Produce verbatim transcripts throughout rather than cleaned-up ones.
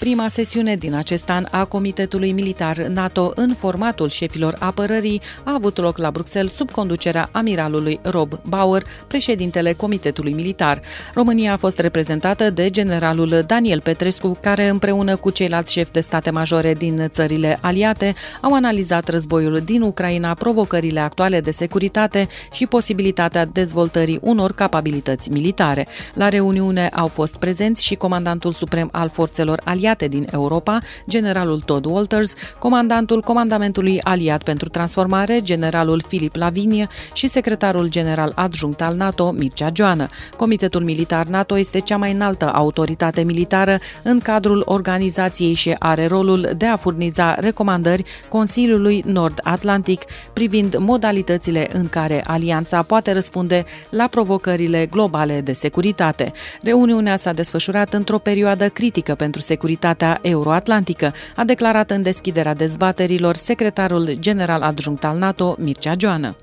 Prima sesiune din acest an a Comitetului Militar NATO în formatul șefilor apărării a avut loc la Bruxelles sub conducerea amiralului Rob Bauer, președintele Comitetului Militar. România a fost reprezentată de generalul Daniel Petrescu, care împreună cu ceilalți șefi de state majore din țările aliate au analizat războiul din Ucraina, provocările actuale de securitate și posibilitatea dezvoltării unor capabilități militare. La reuniune au fost prezenți și comandantul suprem al forțelor aliate din Europa, generalul Todd Walters, comandantul Comandamentului Aliat pentru Transformare, generalul Filip Lavigne și secretarul general adjunct al NATO, Mircea Joană. Comitetul Militar NATO este cea mai înaltă autoritate militară în cadrul organizației și are rolul de a furniza recomandări Consiliului Nord-Atlantic privind modalitățile în care alianța poate răspunde la provocările globale de securitate. Reuniunea s-a desfășurat într-o perioadă critică pentru securitatea euroatlantică, a declarat în deschiderea dezbaterilor secretarul general adjunct al NATO, Mircea Joană.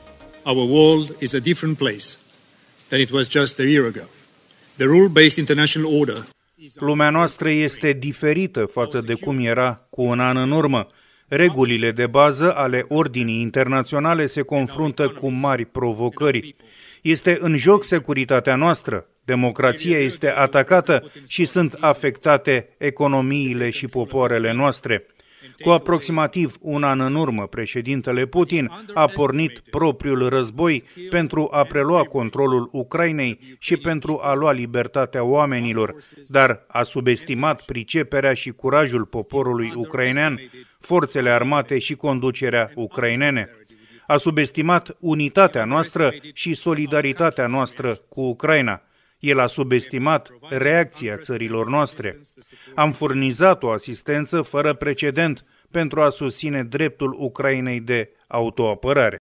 Our world is a different place than it was just a year ago. The rule-based international order. Lumea noastră este diferită față de cum era cu un an în urmă. Regulile de bază ale ordinii internaționale se confruntă cu mari provocări. Este în joc securitatea noastră, democrația este atacată și sunt afectate economiile și popoarele noastre. Cu aproximativ un an în urmă, președintele Putin a pornit propriul război pentru a prelua controlul Ucrainei și pentru a lua libertatea oamenilor, dar a subestimat priceperea și curajul poporului ucrainean, forțele armate și conducerea ucrainene. A subestimat unitatea noastră și solidaritatea noastră cu Ucraina. El a subestimat reacția țărilor noastre. Am furnizat o asistență fără precedent pentru a susține dreptul Ucrainei de autoapărare.